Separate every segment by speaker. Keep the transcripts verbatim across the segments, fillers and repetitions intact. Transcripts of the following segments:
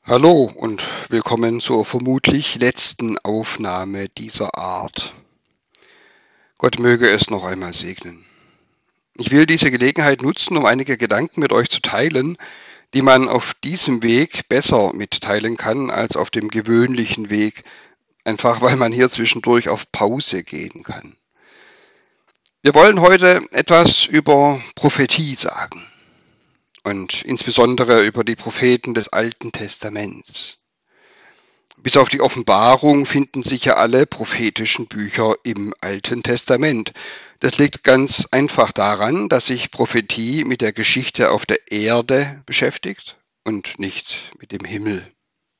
Speaker 1: Hallo und willkommen zur vermutlich letzten Aufnahme dieser Art. Gott möge es noch einmal segnen. Ich will diese Gelegenheit nutzen, um einige Gedanken mit euch zu teilen, die man auf diesem Weg besser mitteilen kann als auf dem gewöhnlichen Weg, einfach weil man hier zwischendurch auf Pause gehen kann. Wir wollen heute etwas über Prophetie sagen und insbesondere über die Propheten des Alten Testaments. Bis auf die Offenbarung finden sich ja alle prophetischen Bücher im Alten Testament. Das liegt ganz einfach daran, dass sich Prophetie mit der Geschichte auf der Erde beschäftigt und nicht mit dem Himmel.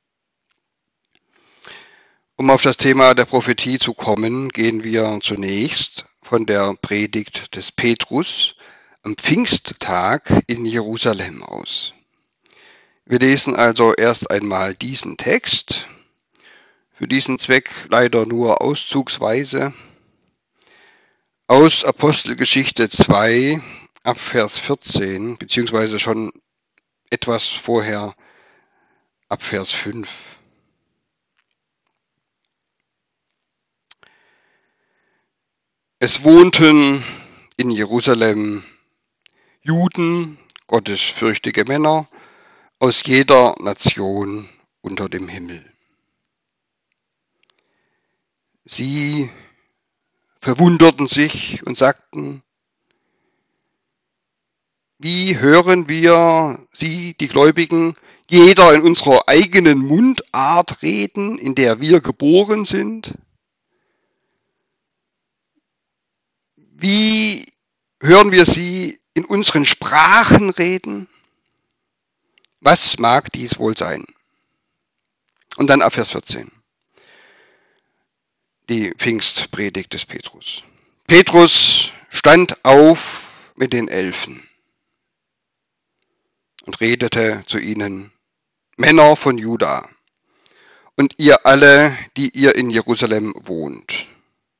Speaker 1: Um auf das Thema der Prophetie zu kommen, gehen wir zunächst von der Predigt des Petrus am Pfingsttag in Jerusalem aus. Wir lesen also erst einmal diesen Text. Für diesen Zweck leider nur auszugsweise. Aus Apostelgeschichte zwei, ab Vers vierzehn, beziehungsweise schon etwas vorher, ab Vers fünf. Es wohnten in Jerusalem Juden, gottesfürchtige Männer, aus jeder Nation unter dem Himmel. Sie verwunderten sich und sagten: Wie hören wir, Sie, die Gläubigen, jeder in unserer eigenen Mundart reden, in der wir geboren sind? Wie hören wir Sie in unseren Sprachen reden? Was mag dies wohl sein? Und dann ab Vers vierzehn. Die Pfingstpredigt des Petrus. Petrus stand auf mit den Elfen und redete zu ihnen: Männer von Juda und ihr alle, die ihr in Jerusalem wohnt.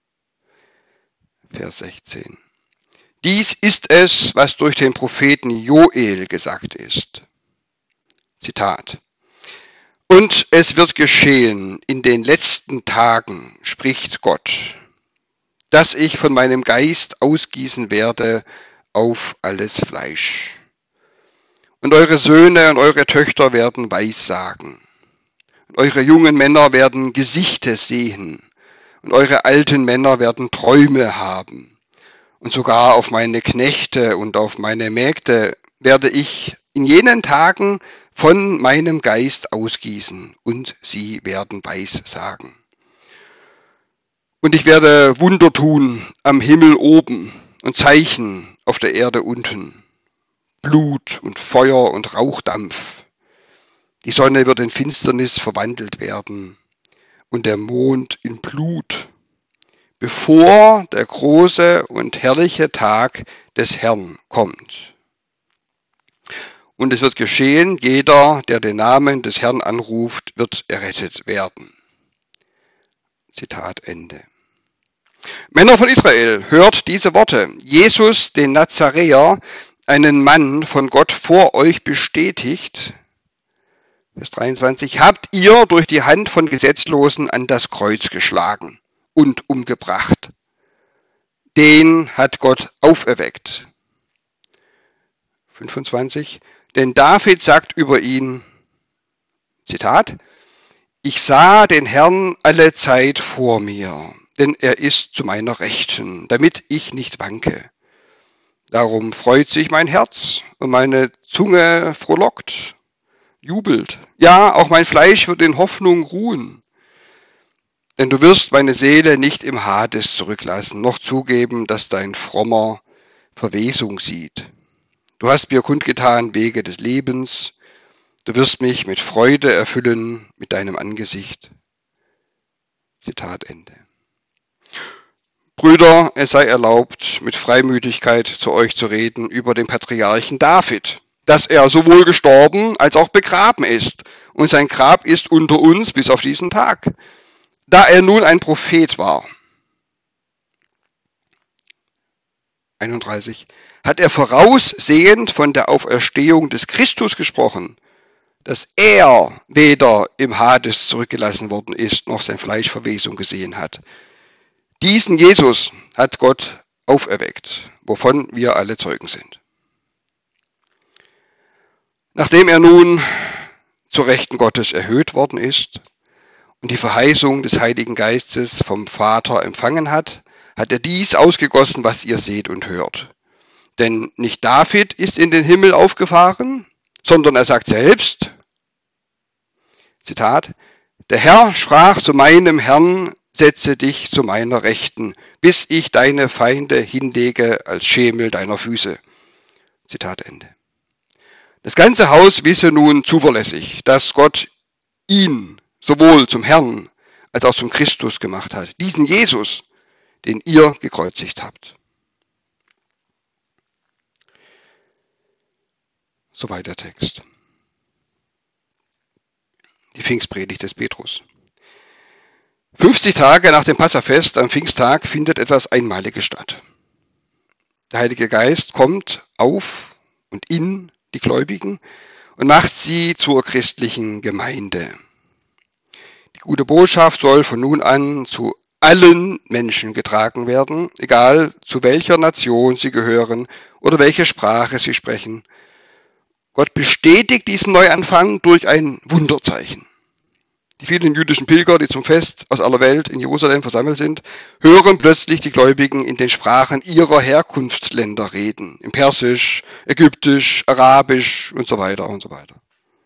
Speaker 1: Vers sechzehn. Dies ist es, was durch den Propheten Joel gesagt ist. Zitat. Und es wird geschehen in den letzten Tagen, spricht Gott, dass ich von meinem Geist ausgießen werde auf alles Fleisch. Und eure Söhne und eure Töchter werden Weissagen. Und eure jungen Männer werden Gesichter sehen. Und eure alten Männer werden Träume haben. Und sogar auf meine Knechte und auf meine Mägde werde ich in jenen Tagen von meinem Geist ausgießen, und sie werden Weissagen. Und ich werde Wunder tun am Himmel oben und Zeichen auf der Erde unten, Blut und Feuer und Rauchdampf. Die Sonne wird in Finsternis verwandelt werden und der Mond in Blut, bevor der große und herrliche Tag des Herrn kommt. Und es wird geschehen, jeder, der den Namen des Herrn anruft, wird errettet werden. Zitat Ende. Männer von Israel, hört diese Worte. Jesus, den Nazaräer, einen Mann von Gott vor euch bestätigt. Vers dreiundzwanzig. Habt ihr durch die Hand von Gesetzlosen an das Kreuz geschlagen und umgebracht. Den hat Gott auferweckt. fünfundzwanzig. Denn David sagt über ihn, Zitat, ich sah den Herrn alle Zeit vor mir, denn er ist zu meiner Rechten, damit ich nicht wanke. Darum freut sich mein Herz und meine Zunge frohlockt, jubelt. Ja, auch mein Fleisch wird in Hoffnung ruhen. Denn du wirst meine Seele nicht im Hades zurücklassen, noch zugeben, dass dein Frommer Verwesung sieht. Du hast mir kundgetan Wege des Lebens. Du wirst mich mit Freude erfüllen mit deinem Angesicht. Zitat Ende. Brüder, es sei erlaubt, mit Freimütigkeit zu euch zu reden über den Patriarchen David, dass er sowohl gestorben als auch begraben ist. Und sein Grab ist unter uns bis auf diesen Tag. Da er nun ein Prophet war. einunddreißig. Hat er voraussehend von der Auferstehung des Christus gesprochen, dass er weder im Hades zurückgelassen worden ist, noch sein Fleisch Verwesung gesehen hat. Diesen Jesus hat Gott auferweckt, wovon wir alle Zeugen sind. Nachdem er nun zur Rechten Gottes erhöht worden ist und die Verheißung des Heiligen Geistes vom Vater empfangen hat, hat er dies ausgegossen, was ihr seht und hört. Denn nicht David ist in den Himmel aufgefahren, sondern er sagt selbst, Zitat, der Herr sprach zu meinem Herrn, setze dich zu meiner Rechten, bis ich deine Feinde hinlege als Schemel deiner Füße. Zitat Ende. Das ganze Haus wisse nun zuverlässig, dass Gott ihn sowohl zum Herrn als auch zum Christus gemacht hat, diesen Jesus, den ihr gekreuzigt habt. Soweit der Text. Die Pfingstpredigt des Petrus. fünfzig Tage nach dem Passafest am Pfingsttag findet etwas Einmaliges statt. Der Heilige Geist kommt auf und in die Gläubigen und macht sie zur christlichen Gemeinde. Die gute Botschaft soll von nun an zu allen Menschen getragen werden, egal zu welcher Nation sie gehören oder welche Sprache sie sprechen. Gott bestätigt diesen Neuanfang durch ein Wunderzeichen. Die vielen jüdischen Pilger, die zum Fest aus aller Welt in Jerusalem versammelt sind, hören plötzlich die Gläubigen in den Sprachen ihrer Herkunftsländer reden. In Persisch, Ägyptisch, Arabisch und so weiter und so weiter.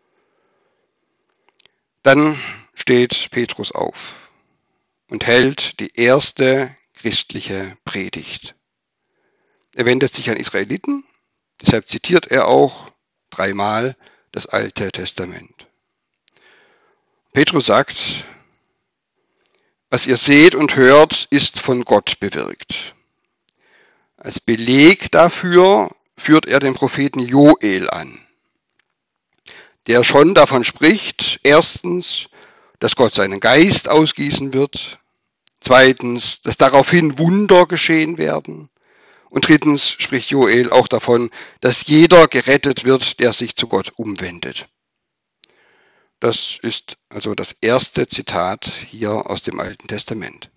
Speaker 1: Dann steht Petrus auf und hält die erste christliche Predigt. Er wendet sich an Israeliten, deshalb zitiert er auch dreimal das Alte Testament. Petrus sagt, was ihr seht und hört, ist von Gott bewirkt. Als Beleg dafür führt er den Propheten Joel an, der schon davon spricht, erstens, dass Gott seinen Geist ausgießen wird, zweitens, dass daraufhin Wunder geschehen werden und drittens spricht Joel auch davon, dass jeder gerettet wird, der sich zu Gott umwendet. Das ist also das erste Zitat hier aus dem Alten Testament.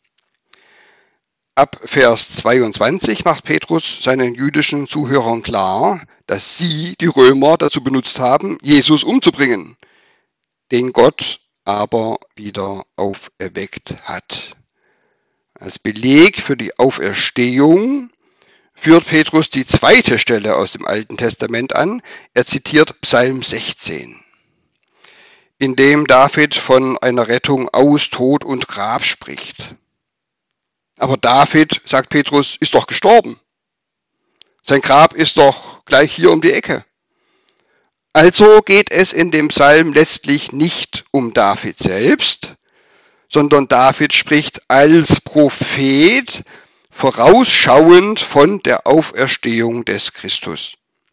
Speaker 1: Ab Vers zweiundzwanzig macht Petrus seinen jüdischen Zuhörern klar, dass sie, die Römer, dazu benutzt haben, Jesus umzubringen, den Gott aber wieder auferweckt hat. Als Beleg für die Auferstehung führt Petrus die zweite Stelle aus dem Alten Testament an. Er zitiert Psalm sechzehn. In dem David von einer Rettung aus Tod und Grab spricht. Aber David, sagt Petrus, ist doch gestorben. Sein Grab ist doch gleich hier um die Ecke. Also geht es in dem Psalm letztlich nicht um David selbst, sondern David spricht als Prophet vorausschauend von der Auferstehung des Christus.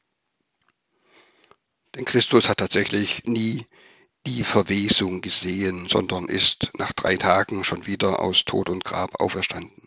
Speaker 1: Denn Christus hat tatsächlich nie die Verwesung gesehen, sondern ist nach drei Tagen schon wieder aus Tod und Grab auferstanden.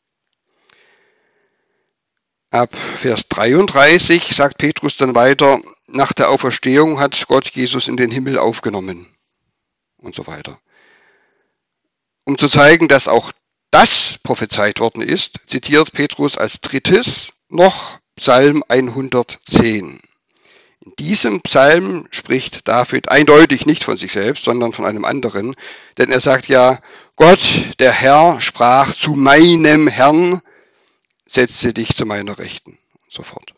Speaker 1: Ab Vers dreiunddreißig sagt Petrus dann weiter, nach der Auferstehung hat Gott Jesus in den Himmel aufgenommen und so weiter. Um zu zeigen, dass auch das prophezeit worden ist, zitiert Petrus als drittes noch Psalm hundertzehn. In diesem Psalm spricht David eindeutig nicht von sich selbst, sondern von einem anderen, denn er sagt ja, Gott, der Herr, sprach zu meinem Herrn, setze dich zu meiner Rechten und so fort.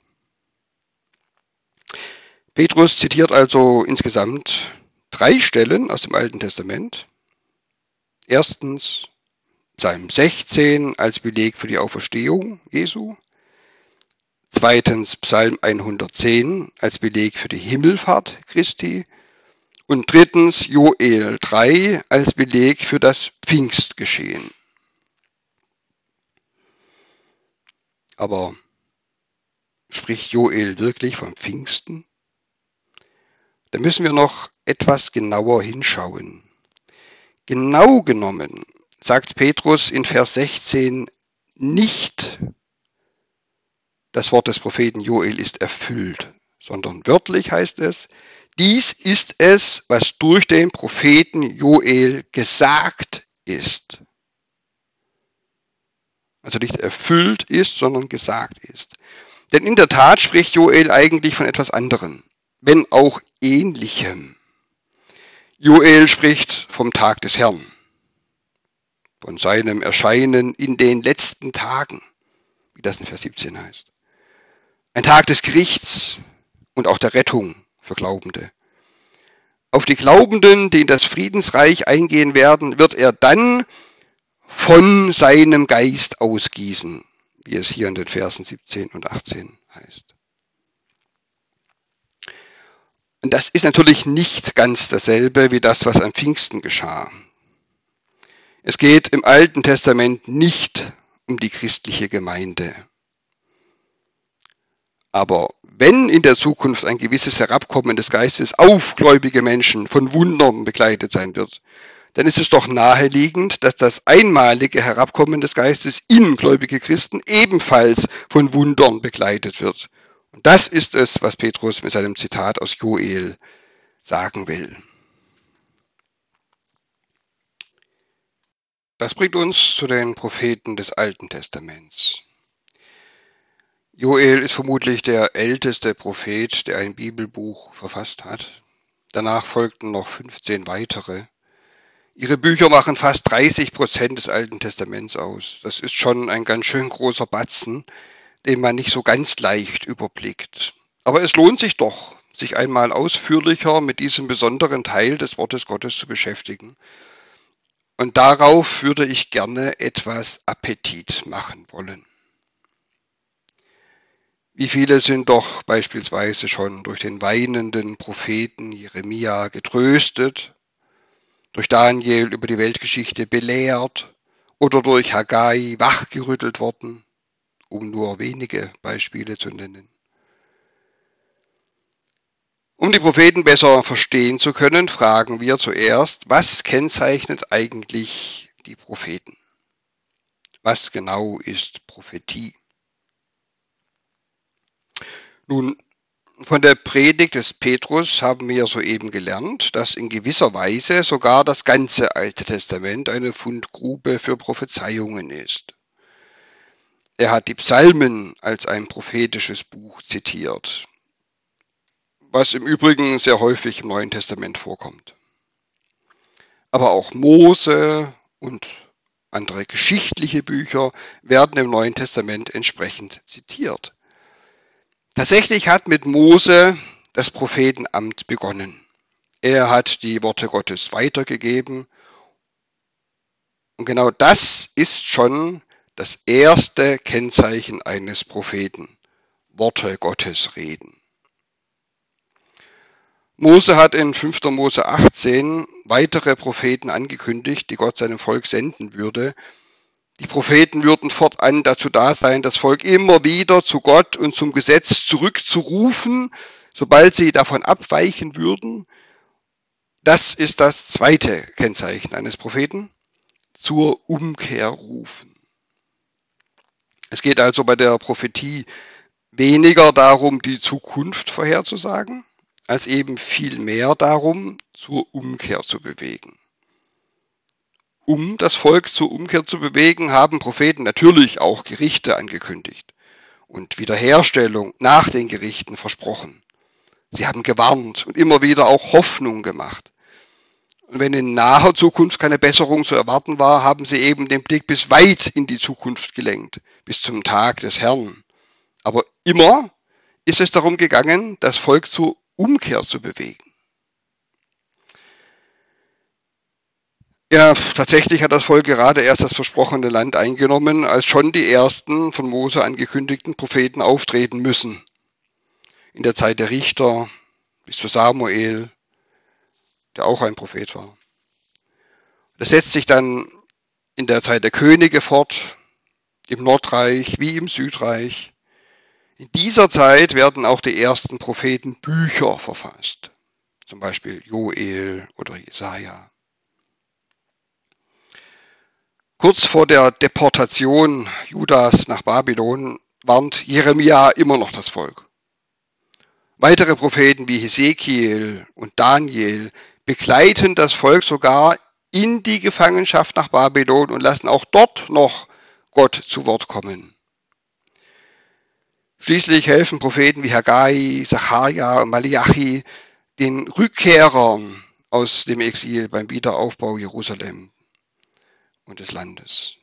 Speaker 1: Petrus zitiert also insgesamt drei Stellen aus dem Alten Testament. Erstens Psalm sechzehn als Beleg für die Auferstehung Jesu. Zweitens Psalm hundertzehn als Beleg für die Himmelfahrt Christi. Und drittens Joel drei als Beleg für das Pfingstgeschehen. Aber spricht Joel wirklich vom Pfingsten? Da müssen wir noch etwas genauer hinschauen. Genau genommen sagt Petrus in Vers sechzehn nicht, das Wort des Propheten Joel ist erfüllt, sondern wörtlich heißt es, dies ist es, was durch den Propheten Joel gesagt ist. Also nicht erfüllt ist, sondern gesagt ist. Denn in der Tat spricht Joel eigentlich von etwas anderem, wenn auch Ähnlichem. Joel spricht vom Tag des Herrn, von seinem Erscheinen in den letzten Tagen, wie das in Vers siebzehn heißt. Ein Tag des Gerichts und auch der Rettung für Glaubende. Auf die Glaubenden, die in das Friedensreich eingehen werden, wird er dann von seinem Geist ausgießen, wie es hier in den Versen siebzehn und achtzehn heißt. Und das ist natürlich nicht ganz dasselbe wie das, was am Pfingsten geschah. Es geht im Alten Testament nicht um die christliche Gemeinde. Aber wenn in der Zukunft ein gewisses Herabkommen des Geistes auf gläubige Menschen von Wundern begleitet sein wird, dann ist es doch naheliegend, dass das einmalige Herabkommen des Geistes in gläubige Christen ebenfalls von Wundern begleitet wird. Und das ist es, was Petrus mit seinem Zitat aus Joel sagen will. Das bringt uns zu den Propheten des Alten Testaments. Joel ist vermutlich der älteste Prophet, der ein Bibelbuch verfasst hat. Danach folgten noch fünfzehn weitere. Ihre Bücher machen fast dreißig Prozent des Alten Testaments aus. Das ist schon ein ganz schön großer Batzen, den man nicht so ganz leicht überblickt. Aber es lohnt sich doch, sich einmal ausführlicher mit diesem besonderen Teil des Wortes Gottes zu beschäftigen. Und darauf würde ich gerne etwas Appetit machen wollen. Wie viele sind doch beispielsweise schon durch den weinenden Propheten Jeremia getröstet, durch Daniel über die Weltgeschichte belehrt oder durch Haggai wachgerüttelt worden, um nur wenige Beispiele zu nennen. Um die Propheten besser verstehen zu können, fragen wir zuerst, was kennzeichnet eigentlich die Propheten? Was genau ist Prophetie? Nun, von der Predigt des Petrus haben wir soeben gelernt, dass in gewisser Weise sogar das ganze Alte Testament eine Fundgrube für Prophezeiungen ist. Er hat die Psalmen als ein prophetisches Buch zitiert, was im Übrigen sehr häufig im Neuen Testament vorkommt. Aber auch Mose und andere geschichtliche Bücher werden im Neuen Testament entsprechend zitiert. Tatsächlich hat mit Mose das Prophetenamt begonnen. Er hat die Worte Gottes weitergegeben. Und genau das ist schon das erste Kennzeichen eines Propheten. Worte Gottes reden. Mose hat in fünfter Mose achtzehn weitere Propheten angekündigt, die Gott seinem Volk senden würde. Die Propheten würden fortan dazu da sein, das Volk immer wieder zu Gott und zum Gesetz zurückzurufen, sobald sie davon abweichen würden. Das ist das zweite Kennzeichen eines Propheten, zur Umkehr rufen. Es geht also bei der Prophetie weniger darum, die Zukunft vorherzusagen, als eben viel mehr darum, zur Umkehr zu bewegen. Um das Volk zur Umkehr zu bewegen, haben Propheten natürlich auch Gerichte angekündigt und Wiederherstellung nach den Gerichten versprochen. Sie haben gewarnt und immer wieder auch Hoffnung gemacht. Und wenn in naher Zukunft keine Besserung zu erwarten war, haben sie eben den Blick bis weit in die Zukunft gelenkt, bis zum Tag des Herrn. Aber immer ist es darum gegangen, das Volk zur Umkehr zu bewegen. Ja, tatsächlich hat das Volk gerade erst das versprochene Land eingenommen, als schon die ersten von Mose angekündigten Propheten auftreten müssen. In der Zeit der Richter bis zu Samuel, der auch ein Prophet war. Das setzt sich dann in der Zeit der Könige fort, im Nordreich wie im Südreich. In dieser Zeit werden auch die ersten Prophetenbücher verfasst, zum Beispiel Joel oder Jesaja. Kurz vor der Deportation Judas nach Babylon warnt Jeremia immer noch das Volk. Weitere Propheten wie Hesekiel und Daniel begleiten das Volk sogar in die Gefangenschaft nach Babylon und lassen auch dort noch Gott zu Wort kommen. Schließlich helfen Propheten wie Haggai, Sacharja und Malachi den Rückkehrern aus dem Exil beim Wiederaufbau Jerusalem und des Landes.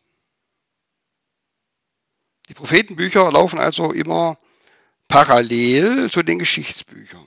Speaker 1: Die Prophetenbücher laufen also immer parallel zu den Geschichtsbüchern.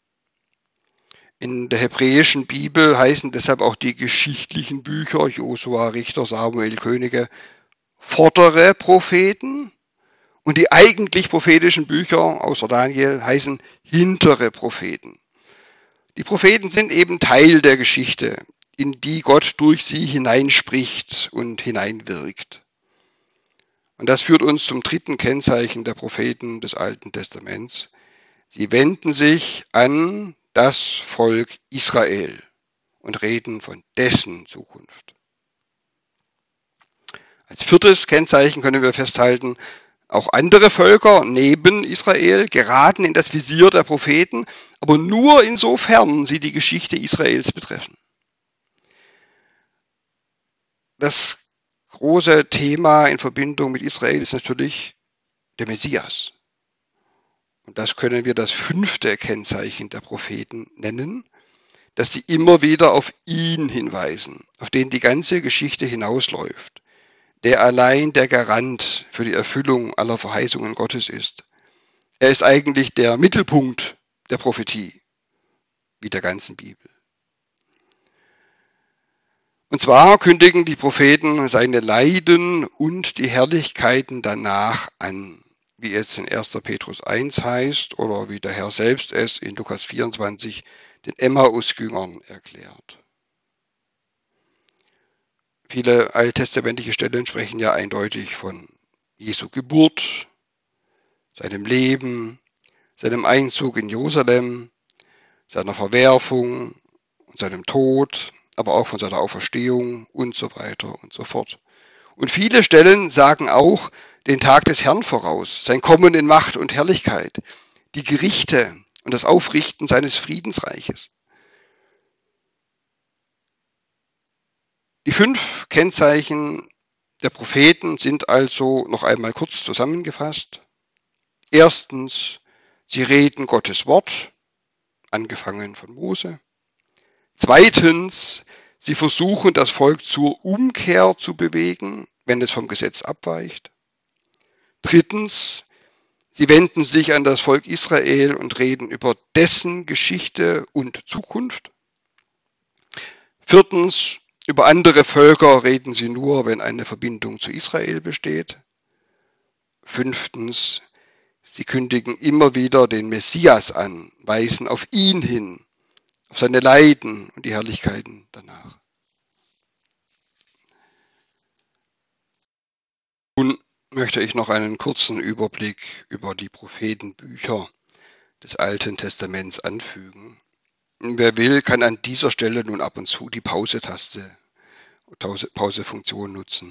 Speaker 1: In der hebräischen Bibel heißen deshalb auch die geschichtlichen Bücher, Josua, Richter, Samuel, Könige, vordere Propheten, und die eigentlich prophetischen Bücher, außer Daniel, heißen hintere Propheten. Die Propheten sind eben Teil der Geschichte, in die Gott durch sie hineinspricht und hineinwirkt. Und das führt uns zum dritten Kennzeichen der Propheten des Alten Testaments. Sie wenden sich an das Volk Israel und reden von dessen Zukunft. Als viertes Kennzeichen können wir festhalten, auch andere Völker neben Israel geraten in das Visier der Propheten, aber nur insofern sie die Geschichte Israels betreffen. Das große Thema in Verbindung mit Israel ist natürlich der Messias. Und das können wir das fünfte Kennzeichen der Propheten nennen, dass sie immer wieder auf ihn hinweisen, auf den die ganze Geschichte hinausläuft, der allein der Garant für die Erfüllung aller Verheißungen Gottes ist. Er ist eigentlich der Mittelpunkt der Prophetie, wie der ganzen Bibel. Und zwar kündigen die Propheten seine Leiden und die Herrlichkeiten danach an, wie es in erster Petrus eins heißt oder wie der Herr selbst es in Lukas vierundzwanzig den Emmaus-Jüngern erklärt. Viele alttestamentliche Stellen sprechen ja eindeutig von Jesu Geburt, seinem Leben, seinem Einzug in Jerusalem, seiner Verwerfung und seinem Tod, aber auch von seiner Auferstehung und so weiter und so fort. Und viele Stellen sagen auch den Tag des Herrn voraus, sein Kommen in Macht und Herrlichkeit, die Gerichte und das Aufrichten seines Friedensreiches. Die fünf Kennzeichen der Propheten sind also noch einmal kurz zusammengefasst. Erstens, sie reden Gottes Wort, angefangen von Mose. Zweitens, sie versuchen das Volk zur Umkehr zu bewegen, wenn es vom Gesetz abweicht. Drittens, sie wenden sich an das Volk Israel und reden über dessen Geschichte und Zukunft. Viertens, über andere Völker reden sie nur, wenn eine Verbindung zu Israel besteht. Fünftens, sie kündigen immer wieder den Messias an, weisen auf ihn hin, auf seine Leiden und die Herrlichkeiten danach. Nun möchte ich noch einen kurzen Überblick über die Prophetenbücher des Alten Testaments anfügen. Wer will, kann an dieser Stelle nun ab und zu die Pause-Taste, Pause-Funktion nutzen.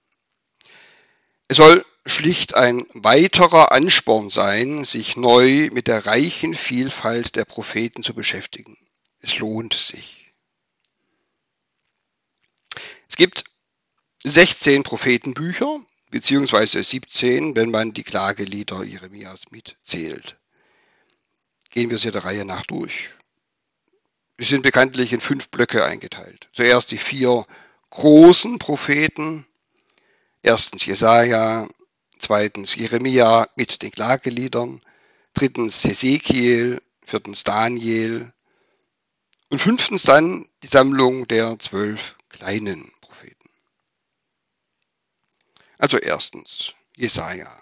Speaker 1: Es soll schlicht ein weiterer Ansporn sein, sich neu mit der reichen Vielfalt der Propheten zu beschäftigen. Es lohnt sich. Es gibt sechzehn Prophetenbücher, beziehungsweise siebzehn, wenn man die Klagelieder Jeremias mitzählt. Gehen wir sie der Reihe nach durch. Sie sind bekanntlich in fünf Blöcke eingeteilt. Zuerst die vier großen Propheten. Erstens Jesaja, zweitens Jeremia mit den Klageliedern, drittens Hesekiel, viertens Daniel und fünftens dann die Sammlung der zwölf kleinen Propheten. Also erstens Jesaja.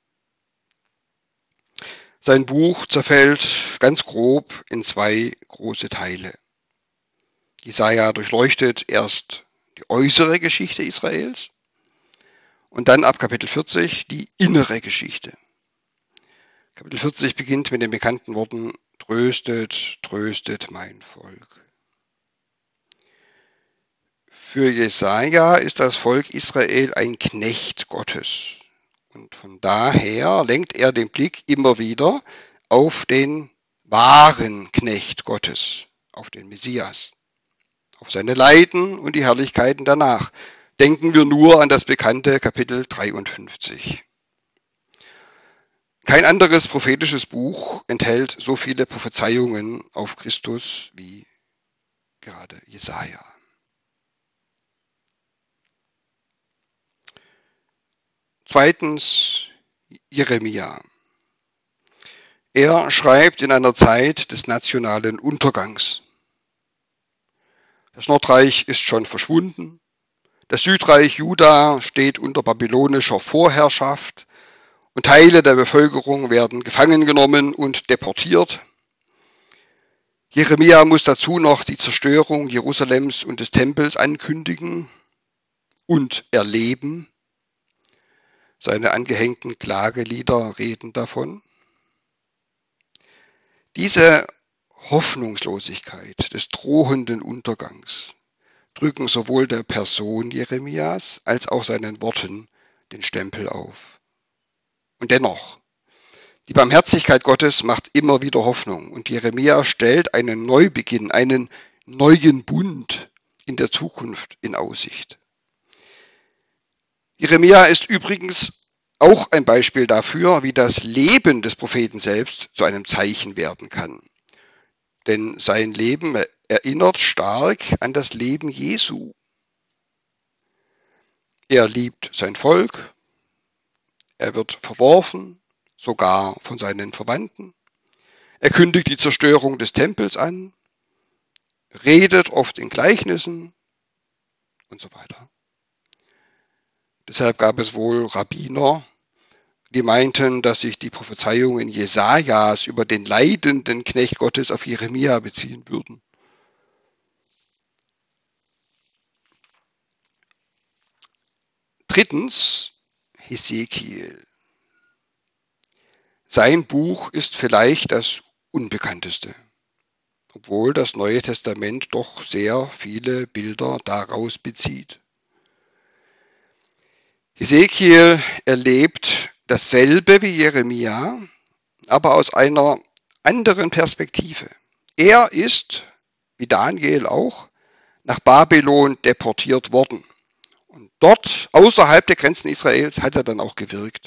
Speaker 1: Sein Buch zerfällt ganz grob in zwei große Teile. Jesaja durchleuchtet erst die äußere Geschichte Israels und dann ab Kapitel vierzig die innere Geschichte. Kapitel vierzig beginnt mit den bekannten Worten: Tröstet, tröstet mein Volk. Für Jesaja ist das Volk Israel ein Knecht Gottes. Und von daher lenkt er den Blick immer wieder auf den wahren Knecht Gottes, auf den Messias, auf seine Leiden und die Herrlichkeiten danach. Denken wir nur an das bekannte Kapitel dreiundfünfzig. Kein anderes prophetisches Buch enthält so viele Prophezeiungen auf Christus wie gerade Jesaja. Zweitens Jeremia. Er schreibt in einer Zeit des nationalen Untergangs. Das Nordreich ist schon verschwunden. Das Südreich Juda steht unter babylonischer Vorherrschaft und Teile der Bevölkerung werden gefangen genommen und deportiert. Jeremia muss dazu noch die Zerstörung Jerusalems und des Tempels ankündigen und erleben. Seine angehängten Klagelieder reden davon. Diese Hoffnungslosigkeit des drohenden Untergangs drücken sowohl der Person Jeremias als auch seinen Worten den Stempel auf. Und dennoch, die Barmherzigkeit Gottes macht immer wieder Hoffnung und Jeremia stellt einen Neubeginn, einen neuen Bund in der Zukunft in Aussicht. Jeremia ist übrigens auch ein Beispiel dafür, wie das Leben des Propheten selbst zu einem Zeichen werden kann. Denn sein Leben erinnert stark an das Leben Jesu. Er liebt sein Volk, er wird verworfen, sogar von seinen Verwandten. Er kündigt die Zerstörung des Tempels an, redet oft in Gleichnissen und so weiter. Deshalb gab es wohl Rabbiner, die meinten, dass sich die Prophezeiungen Jesajas über den leidenden Knecht Gottes auf Jeremia beziehen würden. Drittens, Hesekiel. Sein Buch ist vielleicht das unbekannteste, obwohl das Neue Testament doch sehr viele Bilder daraus bezieht. Hesekiel erlebt dasselbe wie Jeremia, aber aus einer anderen Perspektive. Er ist, wie Daniel auch, nach Babylon deportiert worden. Und dort, außerhalb der Grenzen Israels, hat er dann auch gewirkt.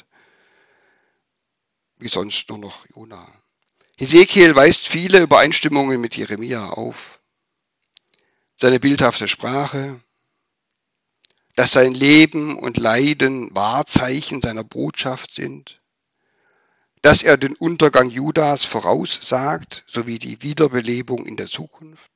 Speaker 1: Wie sonst nur noch Jona. Hesekiel weist viele Übereinstimmungen mit Jeremia auf. Seine bildhafte Sprache, dass sein Leben und Leiden Wahrzeichen seiner Botschaft sind, dass er den Untergang Judas voraussagt, sowie die Wiederbelebung in der Zukunft.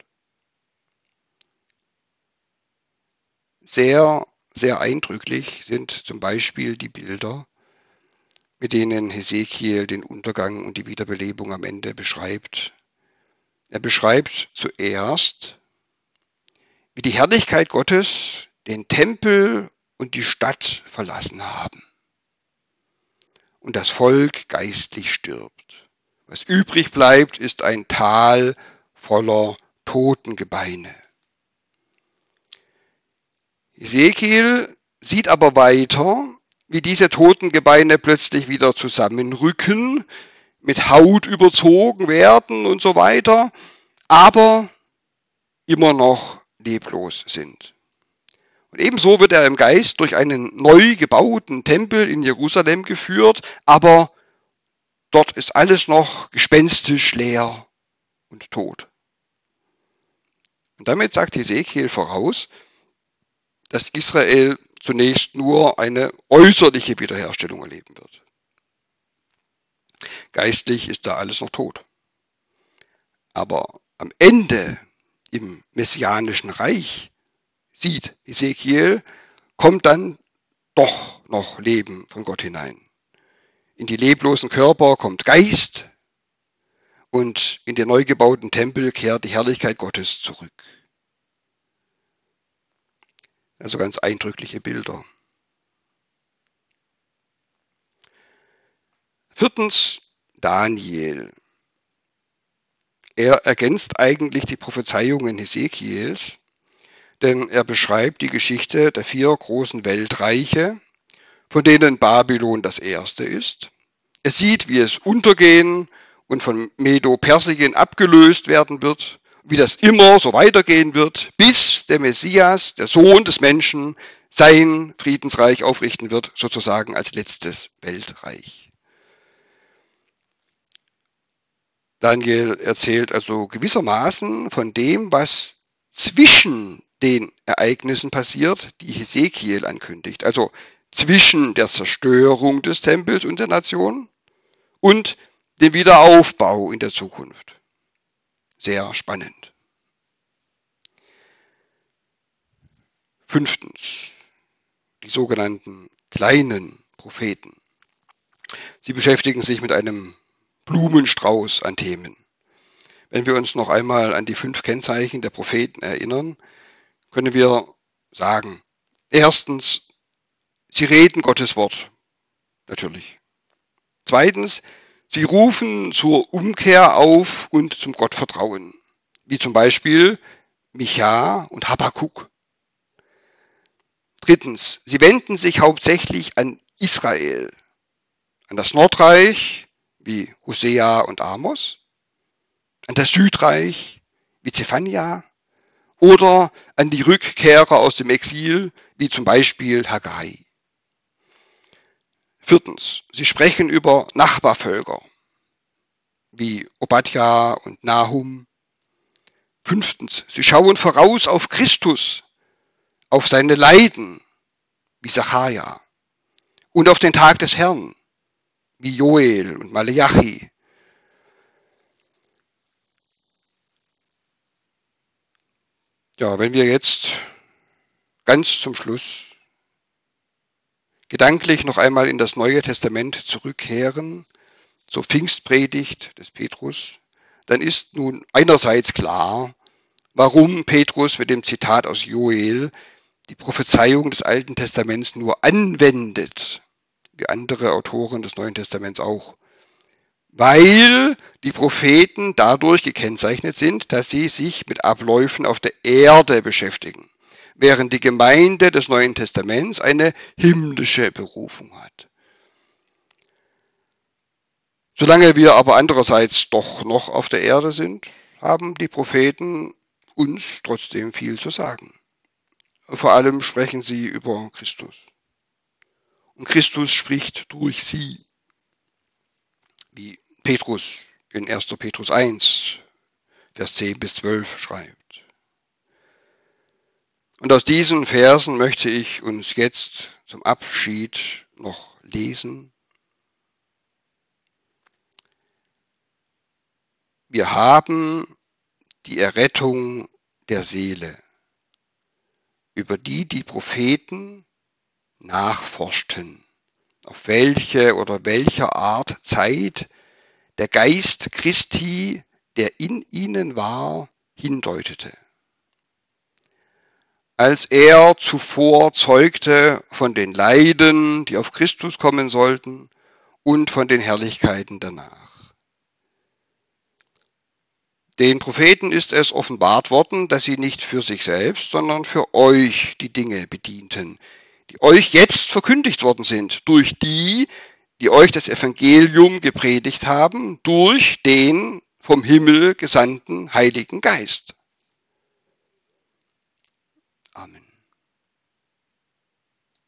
Speaker 1: Sehr, sehr eindrücklich sind zum Beispiel die Bilder, mit denen Hesekiel den Untergang und die Wiederbelebung am Ende beschreibt. Er beschreibt zuerst, wie die Herrlichkeit Gottes den Tempel und die Stadt verlassen haben und das Volk geistlich stirbt. Was übrig bleibt, ist ein Tal voller Totengebeine. Hesekiel sieht aber weiter, wie diese Totengebeine plötzlich wieder zusammenrücken, mit Haut überzogen werden und so weiter, aber immer noch leblos sind. Und ebenso wird er im Geist durch einen neu gebauten Tempel in Jerusalem geführt, aber dort ist alles noch gespenstisch leer und tot. Und damit sagt Hesekiel voraus, dass Israel zunächst nur eine äußerliche Wiederherstellung erleben wird. Geistlich ist da alles noch tot. Aber am Ende, im messianischen Reich, sieht Hesekiel, kommt dann doch noch Leben von Gott hinein. In die leblosen Körper kommt Geist und in den neu gebauten Tempel kehrt die Herrlichkeit Gottes zurück. Also ganz eindrückliche Bilder. Viertens, Daniel. Er ergänzt eigentlich die Prophezeiungen Hesekiels, denn er beschreibt die Geschichte der vier großen Weltreiche, von denen Babylon das erste ist. Er sieht, wie es untergehen und von Medo-Persien abgelöst werden wird, wie das immer so weitergehen wird, bis der Messias, der Sohn des Menschen, sein Friedensreich aufrichten wird, sozusagen als letztes Weltreich. Daniel erzählt also gewissermaßen von dem, was zwischen den Ereignissen passiert, die Hesekiel ankündigt. Also zwischen der Zerstörung des Tempels und der Nation und dem Wiederaufbau in der Zukunft. Sehr spannend. Fünftens, die sogenannten kleinen Propheten. Sie beschäftigen sich mit einem Blumenstrauß an Themen. Wenn wir uns noch einmal an die fünf Kennzeichen der Propheten erinnern, können wir sagen, erstens, sie reden Gottes Wort, natürlich. Zweitens, sie rufen zur Umkehr auf und zum Gottvertrauen, wie zum Beispiel Micha und Habakkuk. Drittens, sie wenden sich hauptsächlich an Israel, an das Nordreich, wie Hosea und Amos, an das Südreich, wie Zephania, oder an die Rückkehrer aus dem Exil, wie zum Beispiel Haggai. Viertens, sie sprechen über Nachbarvölker, wie Obadja und Nahum. Fünftens, sie schauen voraus auf Christus, auf seine Leiden, wie Sacharja, und auf den Tag des Herrn, wie Joel und Maleachi. Ja, wenn wir jetzt ganz zum Schluss gedanklich noch einmal in das Neue Testament zurückkehren, zur Pfingstpredigt des Petrus, dann ist nun einerseits klar, warum Petrus mit dem Zitat aus Joel die Prophezeiung des Alten Testaments nur anwendet, wie andere Autoren des Neuen Testaments auch. Weil die Propheten dadurch gekennzeichnet sind, dass sie sich mit Abläufen auf der Erde beschäftigen, während die Gemeinde des Neuen Testaments eine himmlische Berufung hat. Solange wir aber andererseits doch noch auf der Erde sind, haben die Propheten uns trotzdem viel zu sagen. Vor allem sprechen sie über Christus. Und Christus spricht durch sie, wie Petrus in erster Petrus eins, Vers zehn bis zwölf schreibt. Und aus diesen Versen möchte ich uns jetzt zum Abschied noch lesen. Wir haben die Errettung der Seele, über die die Propheten nachforschten, auf welche oder welcher Art Zeit der Geist Christi, der in ihnen war, hindeutete. Als er zuvor zeugte von den Leiden, die auf Christus kommen sollten, und von den Herrlichkeiten danach. Den Propheten ist es offenbart worden, dass sie nicht für sich selbst, sondern für euch die Dinge bedienten, die euch jetzt verkündigt worden sind, durch die, die euch das Evangelium gepredigt haben, durch den vom Himmel gesandten Heiligen Geist.